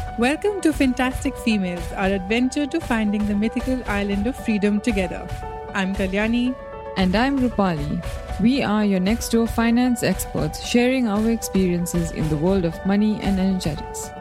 Welcome to Fantastic Females, our adventure to finding the mythical island of freedom together. I'm Kalyani. And I'm Rupali. We are your next door finance experts sharing our experiences in the world of money and energetics.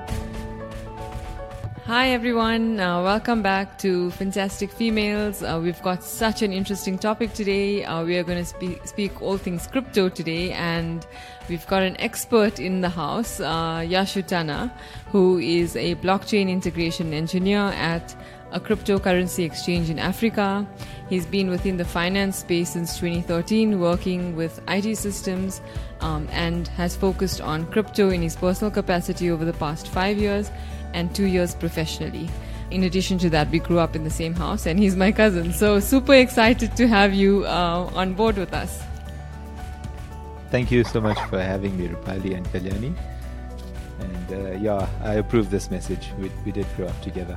Hi everyone, welcome back to Fantastic Females. We've got such an interesting topic today. We are going to speak all things crypto today, and we've got an expert in the house, Yashu Tanna, who is a blockchain integration engineer at a cryptocurrency exchange in Africa. He's been within the finance space since 2013, working with IT systems, and has focused on crypto in his personal capacity over the past 5 years and 2 years professionally. In addition to that, we grew up in the same house, and he's my cousin. So super excited to have you on board with us. Thank you so much for having me, Rupali and Kalyani. And I approve this message. We did grow up together.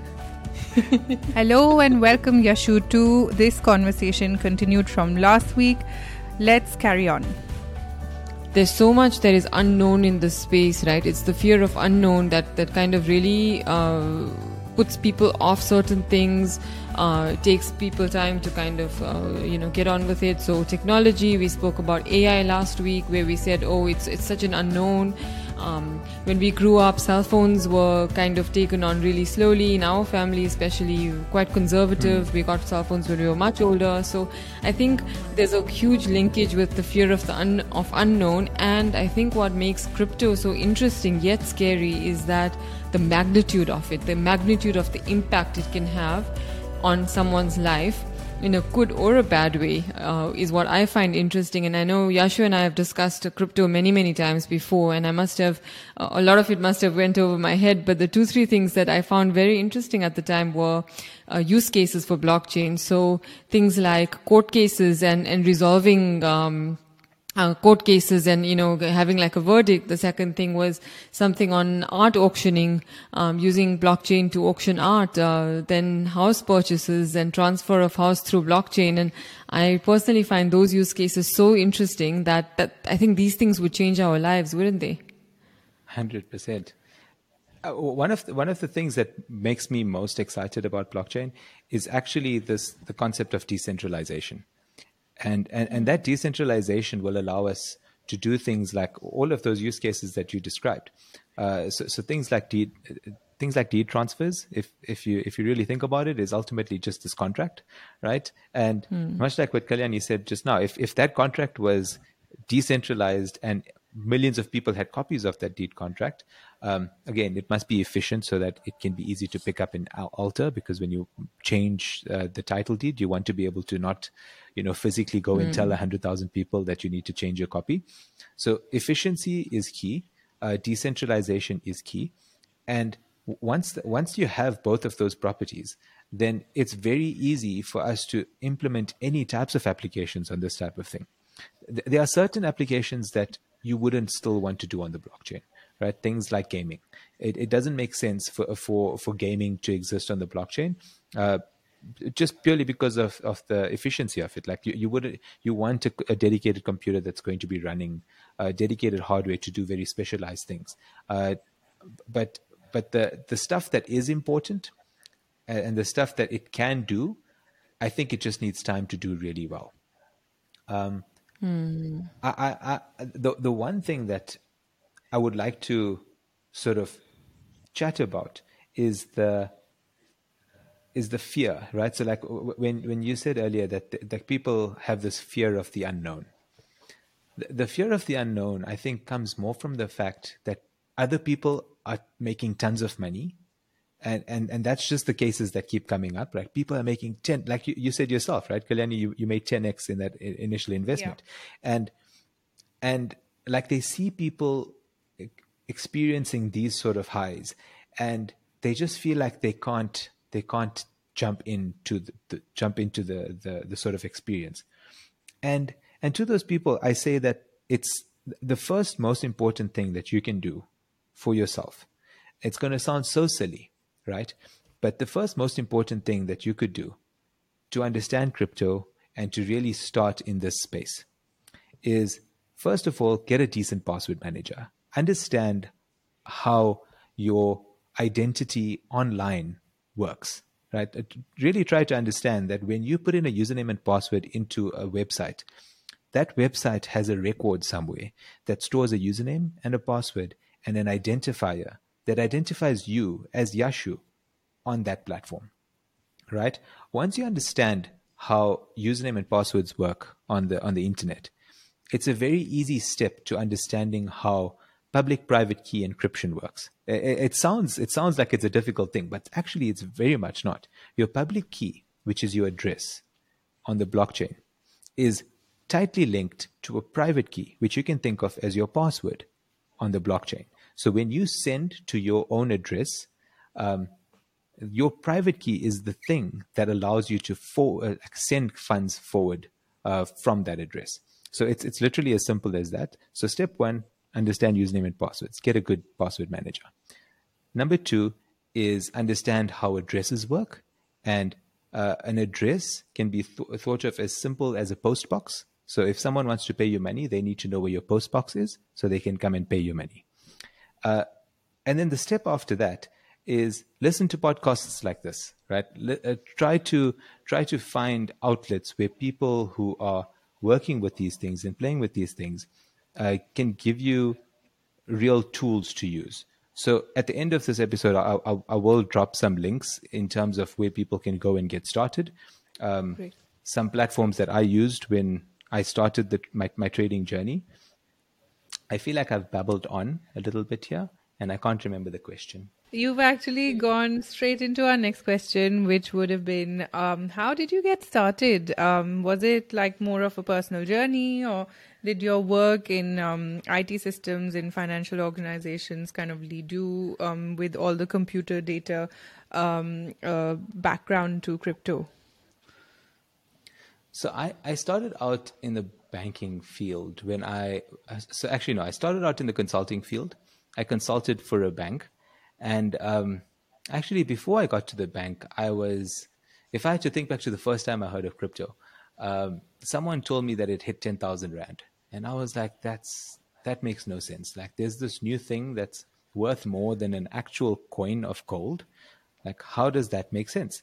Hello and welcome, Yashu, to this conversation continued from last week. Let's carry on. There's so much that is unknown in this space, right? It's the fear of unknown that kind of really puts people off certain things, takes people time to kind of, get on with it. So technology, we spoke about AI last week where we said, it's such an unknown. When we grew up, cell phones were kind of taken on really slowly. In our family, especially, quite conservative. We got cell phones when we were much older. So I think there's a huge linkage with the fear of of unknown. And I think what makes crypto so interesting yet scary is that the magnitude of it, the magnitude of the impact it can have on someone's life, in a good or a bad way, is what I find interesting. And I know Yashu and I have discussed crypto many, many times before, and I must have, a lot of it must have went over my head, but the 2-3 things that I found very interesting at the time were use cases for blockchain. So things like court cases and resolving court cases and, having like a verdict. The second thing was something on art auctioning, using blockchain to auction art, then house purchases and transfer of house through blockchain. And I personally find those use cases so interesting that I think these things would change our lives, wouldn't they? 100%. One of the things that makes me most excited about blockchain is actually the concept of decentralization. And that decentralization will allow us to do things like all of those use cases that you described. So things like deed transfers, if you really think about it, is ultimately just this contract, right? And much like what Kalyani said just now, if that contract was decentralized and millions of people had copies of that deed contract, again, it must be efficient so that it can be easy to pick up and alter, because when you change the title deed, you want to be able to not physically go and tell 100,000 people that you need to change your copy. So efficiency is key. Decentralization is key. And once you have both of those properties, then it's very easy for us to implement any types of applications on this type of thing. There are certain applications that you wouldn't still want to do on the blockchain, right? Things like gaming. It doesn't make sense for gaming to exist on the blockchain. Just purely because of the efficiency of it. Like you want a dedicated computer that's going to be running dedicated hardware to do very specialized things. But the stuff that is important and the stuff that it can do, I think it just needs time to do really well. The one thing that I would like to sort of chat about is the fear, right? So like when you said earlier that people have this fear of the unknown. The fear of the unknown, I think, comes more from the fact that other people are making tons of money. And that's just the cases that keep coming up, right? People are making 10, like you said yourself, right? Kalyani, you made 10x in that initial investment. Yeah. And like they see people experiencing these sort of highs, and they just feel like they can't jump into the sort of experience. And to those people, I say that it's the first most important thing that you can do for yourself. It's going to sound so silly, right? But the first most important thing that you could do to understand crypto and to really start in this space is, first of all, get a decent password manager. Understand how your identity online works, right? Really try to understand that when you put in a username and password into a website, that website has a record somewhere that stores a username and a password and an identifier that identifies you as Yashu on that platform, right? Once you understand how username and passwords work on the internet, it's a very easy step to understanding how public-private key encryption works. It sounds like it's a difficult thing, but actually it's very much not. Your public key, which is your address on the blockchain, is tightly linked to a private key, which you can think of as your password on the blockchain. So when you send to your own address, your private key is the thing that allows you to send funds forward from that address. So it's literally as simple as that. So step one, understand username and passwords. Get a good password manager. Number two is understand how addresses work. And an address can be thought of as simple as a post box. So if someone wants to pay you money, they need to know where your post box is so they can come and pay you money. And then the step after that is listen to podcasts like this, right? Try to find outlets where people who are working with these things and playing with these things can give you real tools to use. So at the end of this episode, I will drop some links in terms of where people can go and get started. Some platforms that I used when I started my trading journey. I feel like I've babbled on a little bit here, and I can't remember the question. You've actually gone straight into our next question, which would have been, how did you get started? Was it like more of a personal journey, or did your work in IT systems in financial organizations kind of lead you with all the computer data background to crypto? So I started out in the banking field I started out in the consulting field. I consulted for a bank. And actually, before I got to the bank, if I had to think back to the first time I heard of crypto, someone told me that it hit 10,000 Rand. And I was like, that makes no sense. Like, there's this new thing that's worth more than an actual coin of gold. Like, how does that make sense?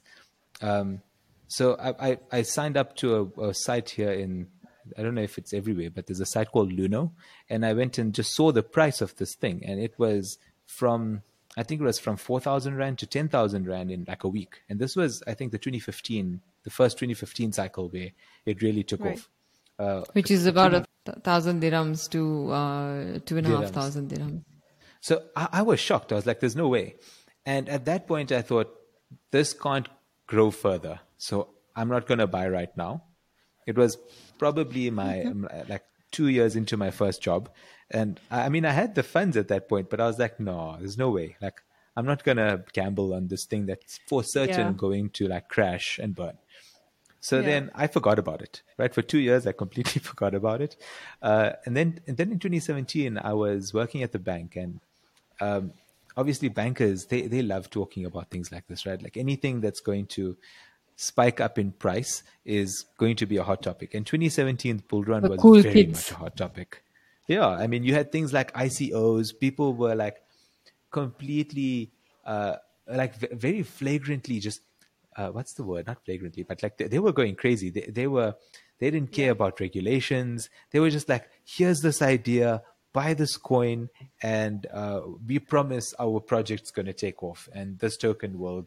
So I signed up to a site here I don't know if it's everywhere, but there's a site called Luno. And I went and just saw the price of this thing. And it was from 4,000 Rand to 10,000 Rand in like a week. And this was, I think, the first 2015 cycle where it really took off. Which is about 1,000 dirhams to 2,500 dirhams. So I was shocked. I was like, there's no way. And at that point, I thought, this can't grow further. So I'm not going to buy right now. It was probably like 2 years into my first job. And I mean, I had the funds at that point, but I was like, no, there's no way. Like, I'm not going to gamble on this thing that's for certain going to like crash and burn. So then I forgot about it, right? For 2 years, I completely forgot about it. And then in 2017, I was working at the bank, and obviously bankers, they love talking about things like this, right? Like anything that's going to spike up in price is going to be a hot topic. And 2017 bull run was very much a hot topic. Yeah, I mean, you had things like ICOs. People were like completely, like very flagrantly just, what's the word? Not flagrantly, but like they were going crazy. They didn't care about regulations. They were just like, here's this idea, buy this coin, and we promise our project's going to take off, and this token will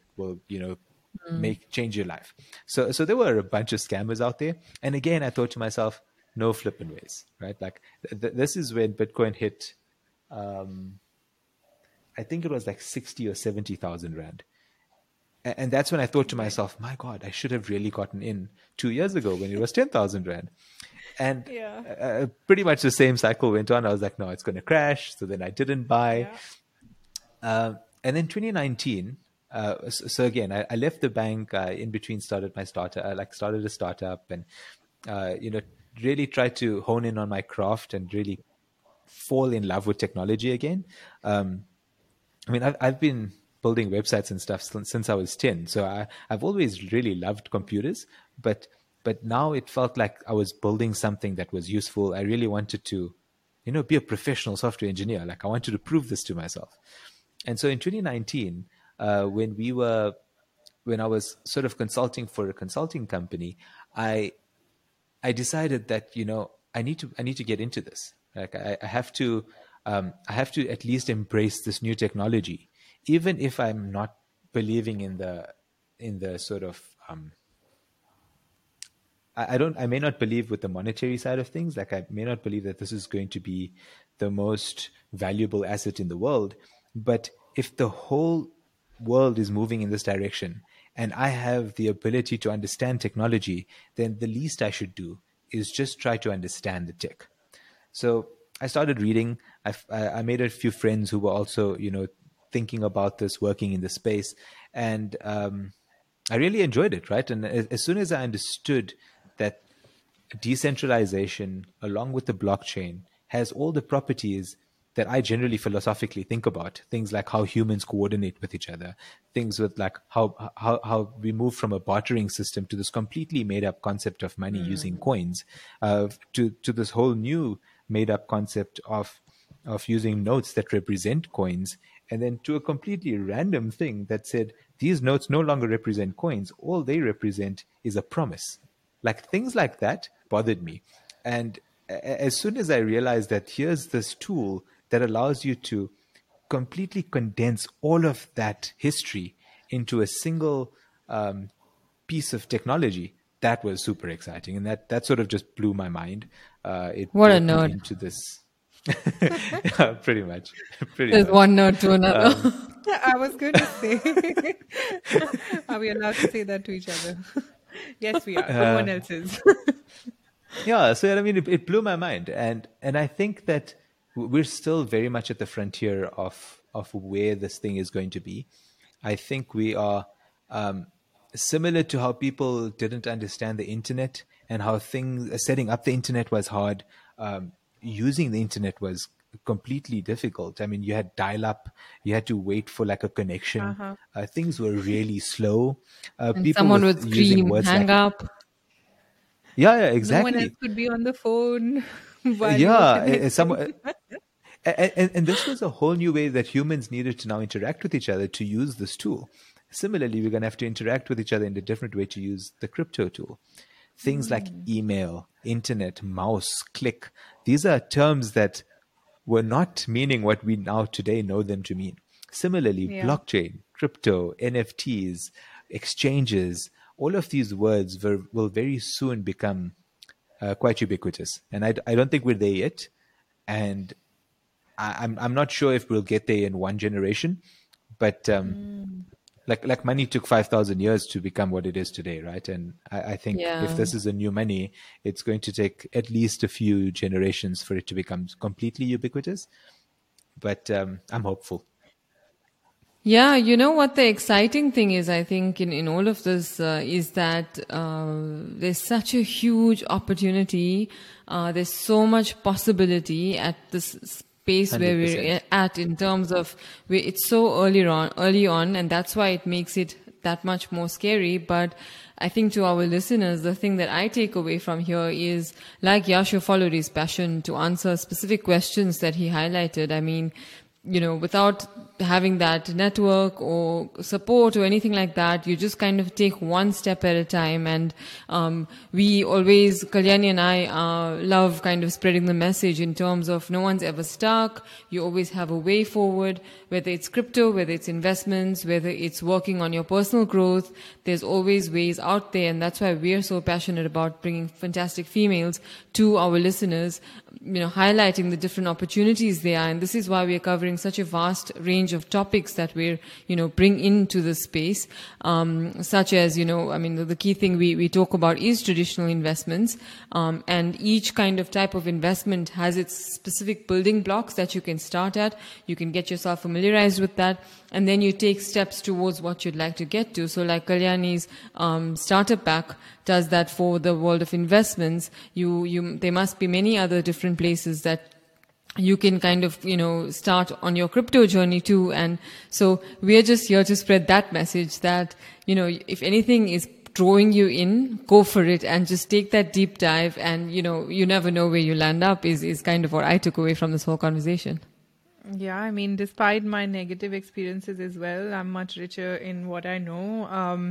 change your life. So there were a bunch of scammers out there. And again, I thought to myself, no flipping ways, right? Like this is when Bitcoin hit, I think it was like 60 or 70,000 Rand. And that's when I thought to myself, my God, I should have really gotten in 2 years ago when it was 10,000 Rand. And pretty much the same cycle went on. I was like, no, it's going to crash. So then I didn't buy. And then 2019, so again, I left the bank, in between started a startup, and, really tried to hone in on my craft and really fall in love with technology again. I mean, I've been building websites and stuff since I was 10. So I've always really loved computers, but now it felt like I was building something that was useful. I really wanted to, be a professional software engineer. Like I wanted to prove this to myself. And so in 2019, when I was sort of consulting for a consulting company, I decided that I need to get into this. Like I have to at least embrace this new technology, even if I'm not believing in the sort of I may not believe with the monetary side of things. Like I may not believe that this is going to be the most valuable asset in the world. But if the whole world is moving in this direction and I have the ability to understand technology, then the least I should do is just try to understand the tech. So I started reading. I made a few friends who were also, thinking about this, working in the space. And I really enjoyed it, right? And as soon as I understood that decentralization, along with the blockchain, has all the properties that I generally philosophically think about, things like how humans coordinate with each other, things with like how we move from a bartering system to this completely made up concept of money using coins, to this whole new made up concept of using notes that represent coins, and then to a completely random thing that said these notes no longer represent coins, all they represent is a promise. Like things like that bothered me. And as soon as I realized that here's this tool that allows you to completely condense all of that history into a single piece of technology, that was super exciting. And that sort of just blew my mind. It What a brought me nerd. into this. Yeah, pretty much. There's one nerd to another. I was going to say, are we allowed to say that to each other? Yes, we are. No one else is. Yeah, so I mean, it blew my mind, and I think that we're still very much at the frontier of where this thing is going to be. I think we are similar to how people didn't understand the internet and how setting up the internet was hard. Using the internet was completely difficult. I mean, you had dial-up, you had to wait for like a connection. Things were really slow. And People someone were would using scream, words hang like, up. yeah, No exactly. one else could be on the phone while you were connected. And this was a whole new way that humans needed to now interact with each other to use this tool. Similarly, we're going to have to interact with each other in a different way to use the crypto tool. Things like email, internet, mouse, click. These are terms that were not meaning what we now today know them to mean. Similarly, Yeah. blockchain, crypto, NFTs, exchanges, all of these words will very soon become quite ubiquitous. And I don't think we're there yet. And I'm not sure if we'll get there in one generation, but like money took 5,000 years to become what it is today, right? And I think Yeah. if this is a new money, it's going to take at least a few generations for it to become completely ubiquitous. But I'm hopeful. Yeah, you know what the exciting thing is, I think, in all of this is that there's such a huge opportunity. There's so much possibility at this space where 100%. we're at in terms of it's so early on, and that's why it makes it that much more scary. But I think to our listeners, the thing that I take away from here is, like Yashu followed his passion to answer specific questions that he highlighted. I mean, without having that network or support or anything like that, you just kind of take one step at a time. And we always, Kalyani and I, love kind of spreading the message in terms of no one's ever stuck. You always have a way forward, whether it's crypto, whether it's investments, whether it's working on your personal growth. There's always ways out there. And that's why we're so passionate about bringing fantastic females to our listeners, highlighting the different opportunities there are. And this is why we're covering such a vast range of topics that we're, bring into the space, such as, the key thing we talk about is traditional investments. And each kind of type of investment has its specific building blocks that you can start at. You can get yourself familiarized with that. And then you take steps towards what you'd like to get to. So like Kalyani's startup pack does that for the world of investments. There must be many other different places that you can kind of, start on your crypto journey too. And so we're just here to spread that message that, if anything is drawing you in, go for it and just take that deep dive. And, you never know where you land up is kind of what I took away from this whole conversation. Yeah, I mean, despite my negative experiences as well, I'm much richer in what I know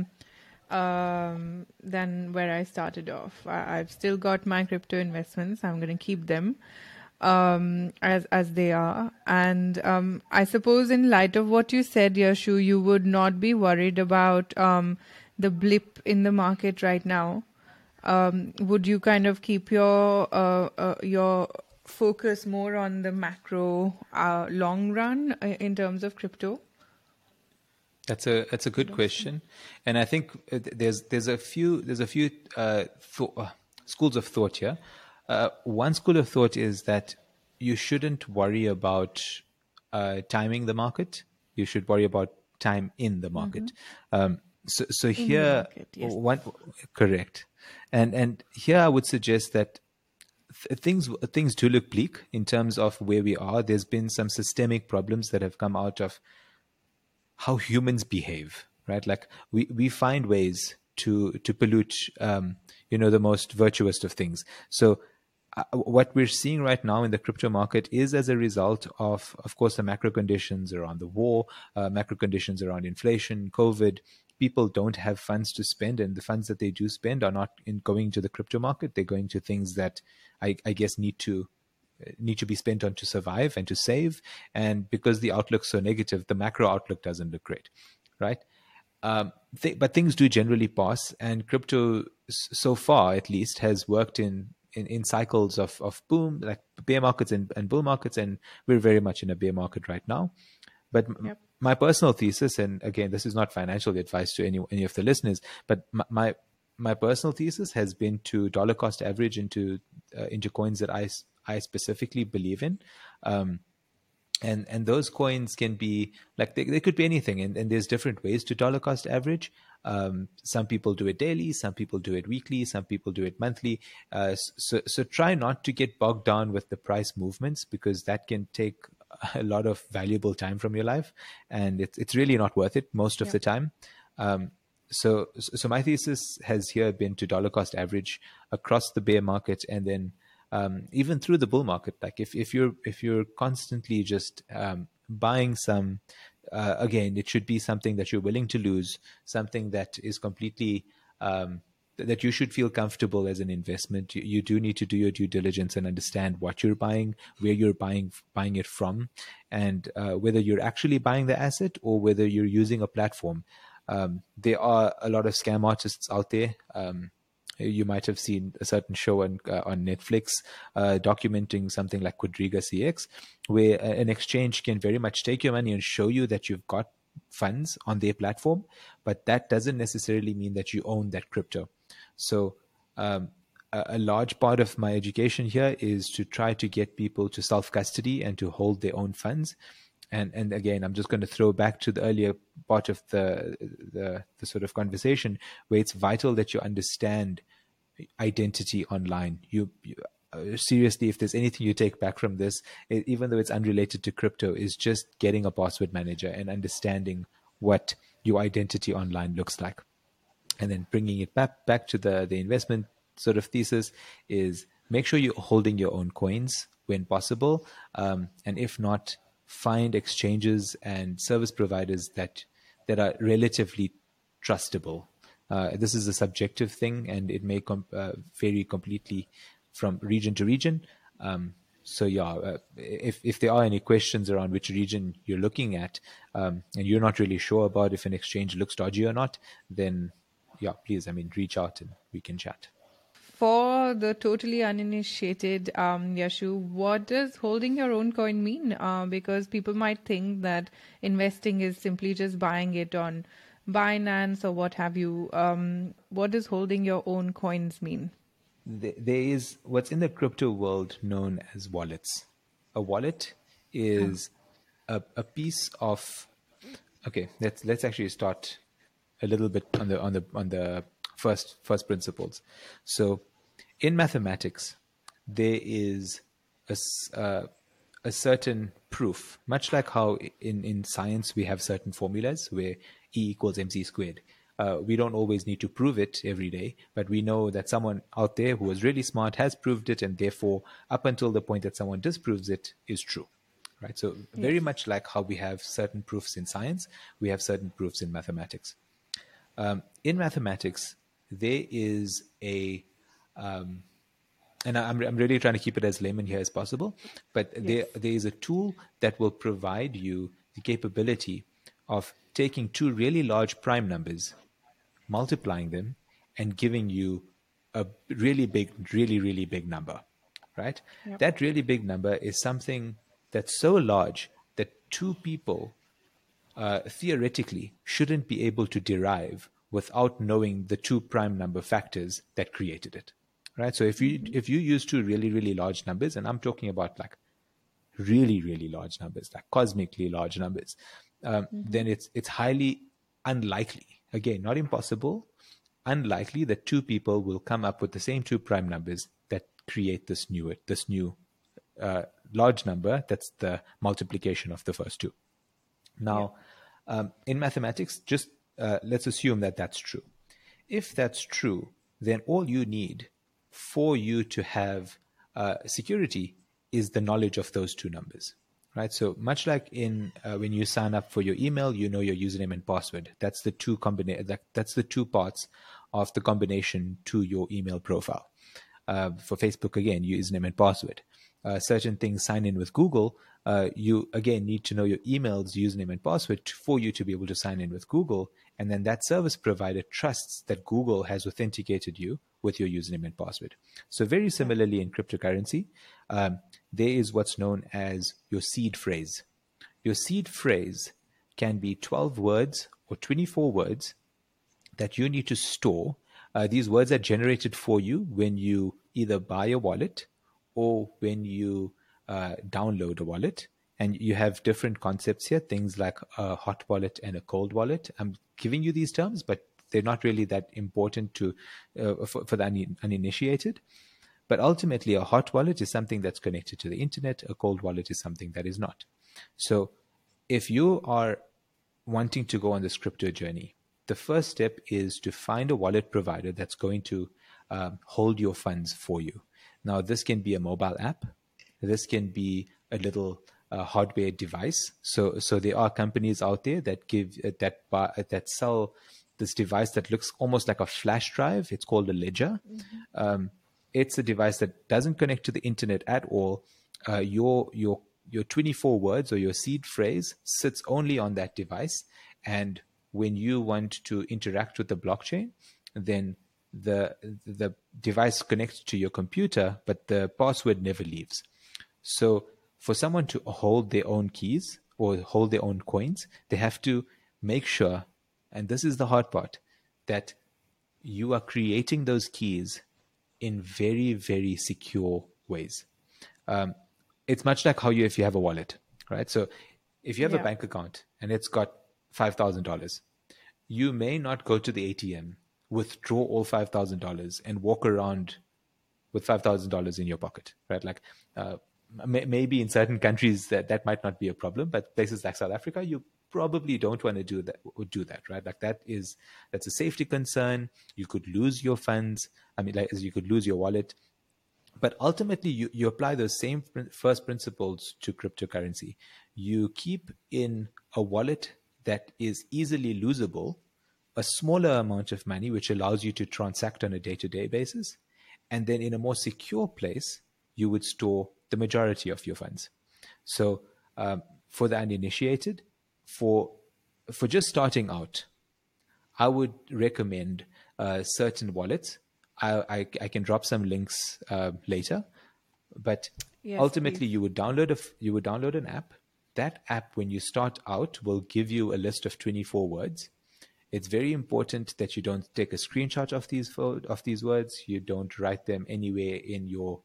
than where I started off. I've still got my crypto investments. I'm going to keep them as they are. And I suppose, in light of what you said, Yashu, you would not be worried about the blip in the market right now. Would you kind of keep your focus more on the macro long run in terms of crypto? That's a good question, and I think there's a few schools of thought here. One school of thought is that you shouldn't worry about timing the market. You should worry about time in the market. So In the here, market, yes. correct, and here I would suggest that things do look bleak in terms of where we are. There's been some systemic problems that have come out of how humans behave, right? Like we find ways to pollute, the most virtuous of things. So what we're seeing right now in the crypto market is as a result of course, the macro conditions around the war, macro conditions around inflation, COVID. People don't have funds to spend, and the funds that they do spend are not going to the crypto market. They're going to things that I guess need to be spent on to survive and to save. And because the outlook's so negative, the macro outlook doesn't look great, right? But things do generally pass, and crypto, so far at least, has worked in cycles of boom, like bear markets and bull markets, and we're very much in a bear market right now. But Yep. my personal thesis, and again, this is not financial advice to any of the listeners, but my personal thesis has been to dollar cost average into coins that I specifically believe in. And those coins can be like, they could be anything, and there's different ways to dollar cost average. Some people do it daily, some people do it weekly, some people do it monthly. So try not to get bogged down with the price movements, because that can take a lot of valuable time from your life, and it's really not worth it most of the time. So my thesis has here been to dollar cost average across the bear market, and then even through the bull market. Like if you're constantly just buying some, again, it should be something that you're willing to lose, something that is completely that you should feel comfortable as an investment. You do need to do your due diligence and understand what you're buying, where you're buying it from, and whether you're actually buying the asset or whether you're using a platform. There are a lot of scam artists out there. You might have seen a certain show on Netflix documenting something like Quadriga CX, where an exchange can very much take your money and show you that you've got funds on their platform, but that doesn't necessarily mean that you own that crypto. So a large part of my education here is to try to get people to self-custody and to hold their own funds. And again, I'm just going to throw back to the earlier part of the sort of conversation, where it's vital that you understand identity online. You seriously, if there's anything you take back from this, even though it's unrelated to crypto, is just getting a password manager and understanding what your identity online looks like. And then bringing it back to the investment sort of thesis is, make sure you're holding your own coins when possible. And if not, find exchanges and service providers that are relatively trustable. This is a subjective thing, and it may vary completely from region to region. So yeah, if there are any questions around which region you're looking at, and you're not really sure about if an exchange looks dodgy or not, then yeah, please, reach out and we can chat. For the totally uninitiated, Yashu, what does holding your own coin mean? Because people might think that investing is simply just buying it on Binance or what have you. What does holding your own coins mean? There is what's in the crypto world known as wallets. A wallet is a piece of. Okay, let's actually start a little bit on the first principles. So in mathematics, there is a certain proof, much like how in science we have certain formulas where E equals mc squared. We don't always need to prove it every day, but we know that someone out there who is really smart has proved it, and therefore up until the point that someone disproves it is true, right? So very much like how we have certain proofs in science, we have certain proofs in mathematics. In mathematics, there is and I'm really trying to keep it as layman here as possible, but there is a tool that will provide you the capability of taking two really large prime numbers, multiplying them, and giving you a really big, really big number, right? Yep. That really big number is something that's so large that two people theoretically shouldn't be able to derive without knowing the two prime number factors that created it, right? So if you use two really large numbers, and I'm talking about like really large numbers, like cosmically large numbers, then it's highly unlikely, again, not impossible, unlikely that two people will come up with the same two prime numbers that create this new large number that's the multiplication of the first two. Now, in mathematics, just let's assume that that's true. If that's true, then all you need for you to have security is the knowledge of those two numbers, right? So much like in when you sign up for your email, you know your username and password. That's the that's the two parts of the combination to your email profile. For Facebook, again, username and password. Certain things, sign in with Google, you again need to know your email's username and password for you to be able to sign in with Google. And then that service provider trusts that Google has authenticated you with your username and password. So very similarly in cryptocurrency, there is what's known as your seed phrase. Your seed phrase can be 12 words or 24 words that you need to store. These words are generated for you when you either buy a wallet or when you download a wallet. And you have different concepts here, things like a hot wallet and a cold wallet. I'm giving you these terms, but they're not really that important to for the uninitiated. But ultimately, a hot wallet is something that's connected to the internet. A cold wallet is something that is not. So if you are wanting to go on this crypto journey, the first step is to find a wallet provider that's going to hold your funds for you. Now, this can be a mobile app. This can be a little hardware device. So there are companies out there that give that sell this device that looks almost like a flash drive. It's called a ledger. It's a device that doesn't connect to the internet at all. Your 24 words or your seed phrase sits only on that device. And when you want to interact with the blockchain, then the device connects to your computer, but the password never leaves. So for someone to hold their own keys or hold their own coins, they have to make sure, and this is the hard part, that you are creating those keys in very, very secure ways. It's much like if you have a wallet, right? So if you have a bank account and it's got $5,000, you may not go to the ATM, withdraw all $5,000 and walk around with $5,000 in your pocket, right? Like maybe in certain countries that might not be a problem, but places like South Africa, you probably don't want to do that, right? Like that's a safety concern. You could lose your funds. I mean, like you could lose your wallet. But ultimately, you apply those same first principles to cryptocurrency. You keep in a wallet that is easily losable a smaller amount of money, which allows you to transact on a day-to-day basis. And then in a more secure place, you would store the majority of your funds. So for the uninitiated, for just starting out, I would recommend certain wallets. I can drop some links later, but ultimately you would download an app. That app, when you start out, will give you a list of 24 words. It's very important that you don't take a screenshot of these words. You don't write them anywhere in your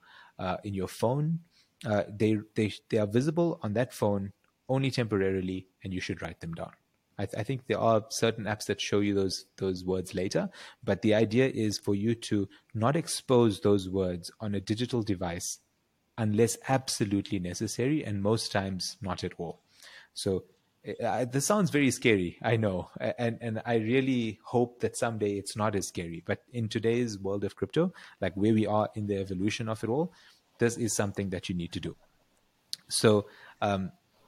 phone. They are visible on that phone only temporarily, and you should write them down. I think there are certain apps that show you those words later, but the idea is for you to not expose those words on a digital device unless absolutely necessary, and most times not at all. So this sounds very scary, I know, and I really hope that someday it's not as scary. But in today's world of crypto, like where we are in the evolution of it all, this is something that you need to do. So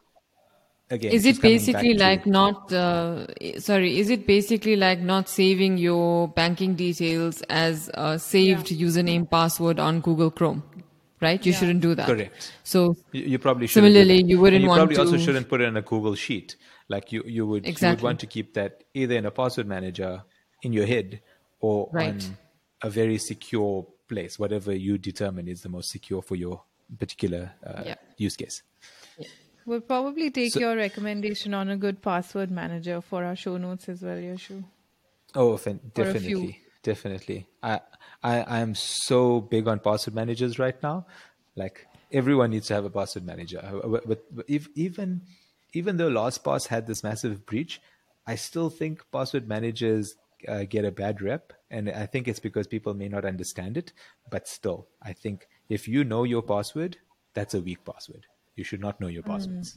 again, Is just it coming back basically to- like not, is it basically like not saving your banking details as a saved username password on Google Chrome, right? You shouldn't do that. Correct. So You probably shouldn't do similarly, that. you wouldn't And you want probably to. also shouldn't put it in a Google Sheet. Like you would Exactly. want to keep that either in a password manager in your head or Right. on a very secure place, whatever you determine is the most secure for your particular Yeah. use case. We'll probably take So- your recommendation on a good password manager for our show notes as well, Yashu. Oh, Or a few. definitely. I am so big on password managers right now. Like everyone needs to have a password manager. But even though LastPass had this massive breach, I still think password managers get a bad rep, and I think it's because people may not understand it. But still, I think if you know your password, that's a weak password. You should not know your passwords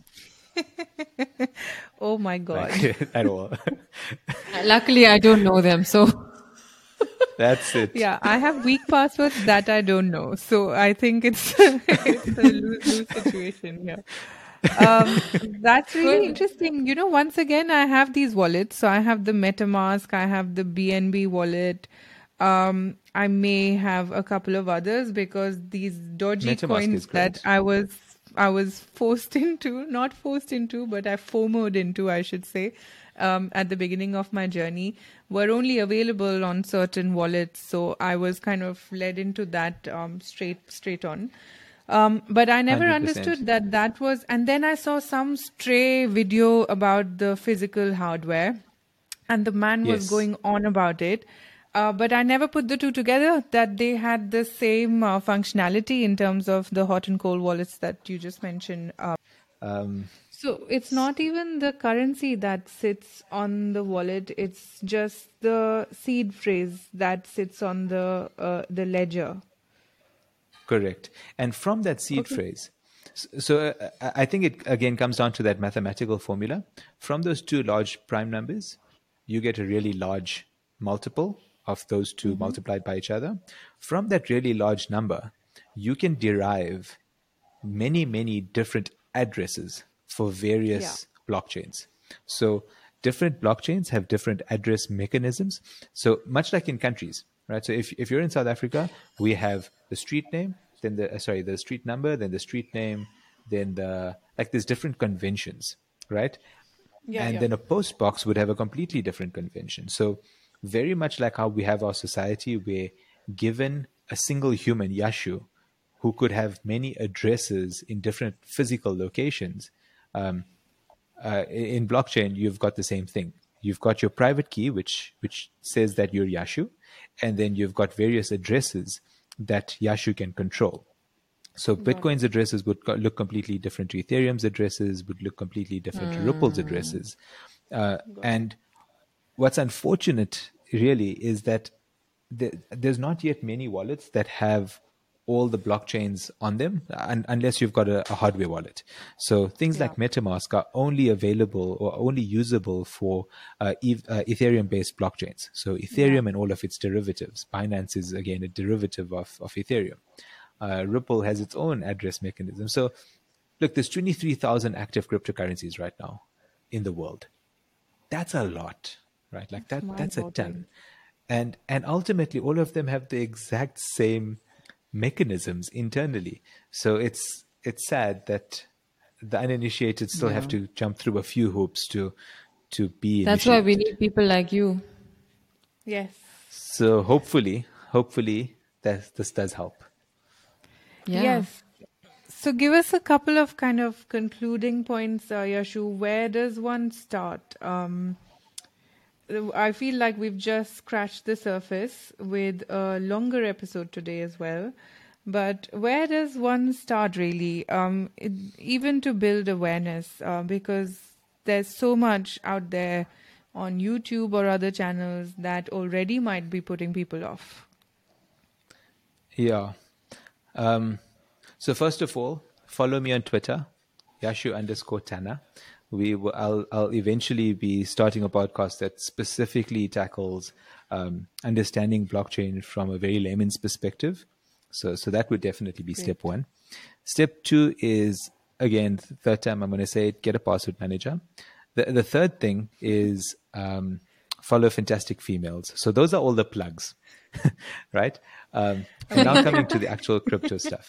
Oh my God. like, at all. Luckily, I don't know them, so That's it. Yeah, I have weak passwords that I don't know. So I think it's it's a lose-lose situation here. That's really interesting. Once again, I have these wallets. So I have the MetaMask, I have the BNB wallet. I may have a couple of others because these dodgy MetaMask coins is great. that I was forced into, not forced into, but I FOMO'd into, I should say, at the beginning of my journey, were only available on certain wallets. So I was kind of led into that straight on. But I never 100%. understood that was, and then I saw some stray video about the physical hardware, and the man was Yes. going on about it. But I never put the two together, that they had the same functionality in terms of the hot and cold wallets that you just mentioned. So it's not even the currency that sits on the wallet; it's just the seed phrase that sits on the ledger. Correct. And from that seed phrase, so I think it again comes down to that mathematical formula. From those two large prime numbers, you get a really large multiple of those 2 multiplied by each other. From that really large number, you can derive many, many different addresses for various blockchains. So different blockchains have different address mechanisms. So much like in countries, right? So if you're in South Africa, we have the street name, then the street number, then the street name, then there's different conventions, right? Then a post box would have a completely different convention. So very much like how we have our society, where given a single human, Yashu, who could have many addresses in different physical locations, in blockchain, you've got the same thing. You've got your private key, which says that you're Yashu, and then you've got various addresses that Yashu can control. So Bitcoin's addresses would look completely different to Ethereum's addresses, would look completely different to Ripple's addresses. And what's unfortunate really is that there's not yet many wallets that have all the blockchains on them, unless you've got a hardware wallet. So things like MetaMask are only available or only usable for Ethereum-based blockchains. So Ethereum and all of its derivatives. Binance is, again, a derivative of Ethereum. Ripple has its own address mechanism. So look, there's 23,000 active cryptocurrencies right now in the world. That's a lot, right? Like that's a ton. And ultimately, all of them have the exact same mechanisms internally. So it's sad that the uninitiated still have to jump through a few hoops to be that's why we initiated. need people like you. Yes. So hopefully this does help. Yeah. Yes. So give us a couple of kind of concluding points, Yashu. Where does one start? I feel like we've just scratched the surface with a longer episode today as well. But where does one start really? Even to build awareness, because there's so much out there on YouTube or other channels that already might be putting people off. Yeah. So first of all, follow me on Twitter, Yashu_Tana. I'll eventually be starting a podcast that specifically tackles understanding blockchain from a very layman's perspective. So that would definitely be step one. Step two is again, third time I'm going to say it, get a password manager. The third thing is follow fantastic females. So those are all the plugs, right? Now coming to the actual crypto stuff.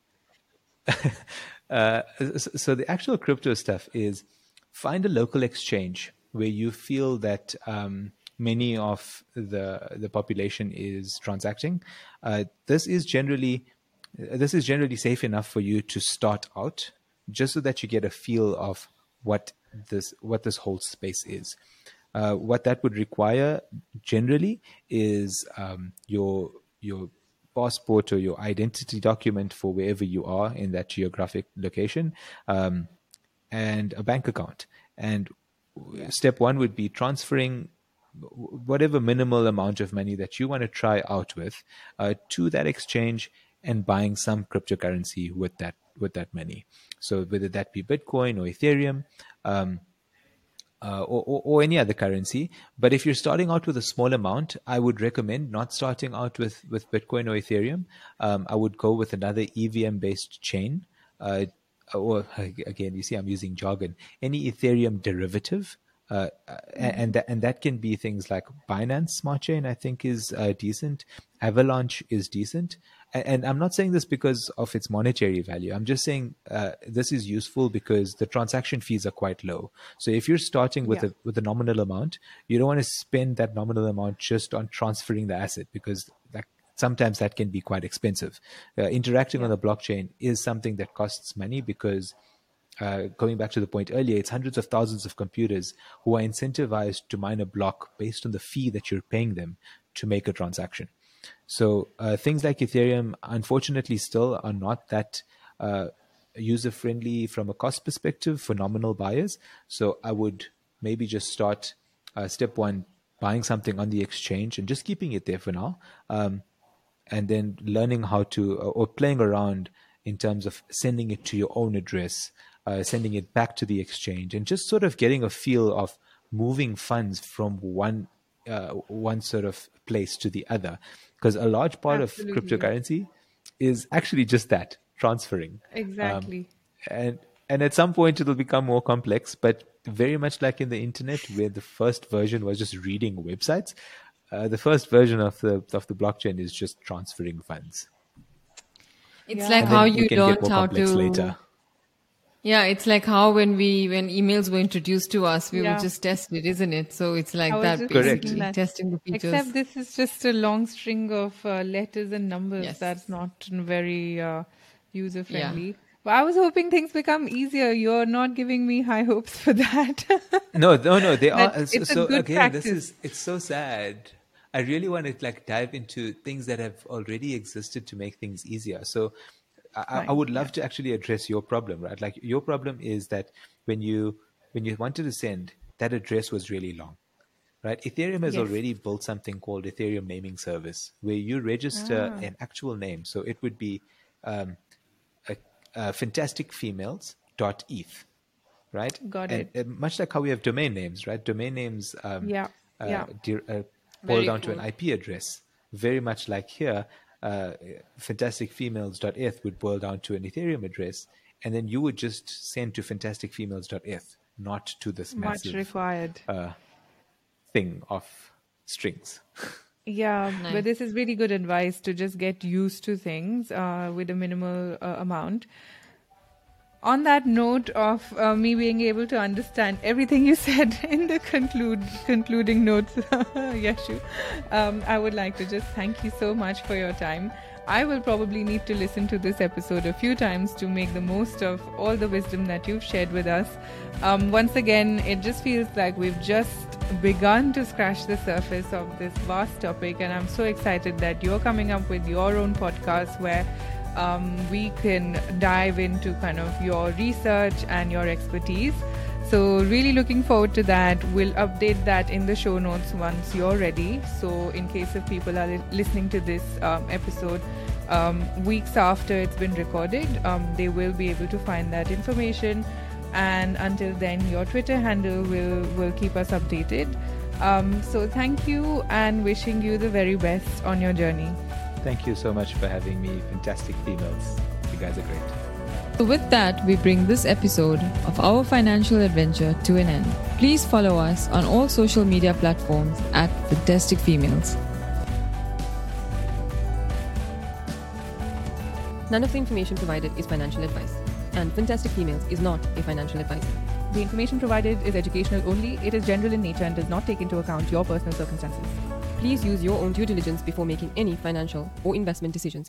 So the actual crypto stuff is find a local exchange where you feel that many of the population is transacting. This is generally safe enough for you to start out, just so that you get a feel of what this whole space is. What that would require generally is your passport or your identity document for wherever you are in that geographic location, and a bank account. And step one would be transferring whatever minimal amount of money that you want to try out with to that exchange, and buying some cryptocurrency with that money. So whether that be Bitcoin or Ethereum, or any other currency. But if you're starting out with a small amount, I would recommend not starting out with Bitcoin or Ethereum. I would go with another EVM-based chain. Or again, you see, I'm using jargon. Any Ethereum derivative. And that can be things like Binance Smart Chain, I think, is decent. Avalanche is decent. And I'm not saying this because of its monetary value. I'm just saying this is useful because the transaction fees are quite low. So if you're starting with a nominal amount, you don't want to spend that nominal amount just on transferring the asset, because sometimes that can be quite expensive. Interacting on the blockchain is something that costs money because, going back to the point earlier, it's hundreds of thousands of computers who are incentivized to mine a block based on the fee that you're paying them to make a transaction. So things like Ethereum, unfortunately, still are not that user-friendly from a cost perspective for nominal buyers. So I would maybe just start step one, buying something on the exchange and just keeping it there for now. And then learning how to, or playing around in terms of sending it to your own address, sending it back to the exchange, and just sort of getting a feel of moving funds from one sort of place to the other. Because a large part of cryptocurrency is actually just that, transferring. Exactly. And at some point it'll become more complex, but very much like in the internet, where the first version was just reading websites, the first version of the blockchain is just transferring funds. It's like how you learned how to later. Yeah, it's like how when emails were introduced to us, we would just test it, isn't it? So it's like that, basically, testing the features. Except this is just a long string of letters and numbers. Yes. That's not very user-friendly. Yeah. But I was hoping things become easier. You're not giving me high hopes for that. No, they are. It's so a good again, practice. It's so sad. I really want to dive into things that have already existed to make things easier. So I would love to actually address your problem, right? Like, your problem is that when you wanted to send, that address was really long, right? Ethereum has already built something called Ethereum Naming Service, where you register an actual name. So it would be fantasticfemales.eth, right? Got it. And much like how we have domain names, right? Domain names boil down to an IP address. Very much like here, fantasticfemales.eth would boil down to an Ethereum address, and then you would just send to fantasticfemales.eth, not to this massive required thing of strings. Yeah, nice. But this is really good advice to just get used to things with a minimal amount. On that note of me being able to understand everything you said in the concluding notes, Yashu, I would like to just thank you so much for your time. I will probably need to listen to this episode a few times to make the most of all the wisdom that you've shared with us. Once again, it just feels like we've just begun to scratch the surface of this vast topic, and I'm so excited that you're coming up with your own podcast where we can dive into kind of your research and your expertise. So really looking forward to that. We'll update that in the show notes once you're ready. So in case if people are listening to this episode weeks after it's been recorded, they will be able to find that information. And until then, your Twitter handle will keep us updated. So thank you, and wishing you the very best on your journey. Thank you so much for having me. Fantastic females. You guys are great. So with that, we bring this episode of Our Financial Adventure to an end. Please follow us on all social media platforms at Fantastic Females. None of the information provided is financial advice, and Fantastic Females is not a financial advisor. The information provided is educational only. It is general in nature and does not take into account your personal circumstances. Please use your own due diligence before making any financial or investment decisions.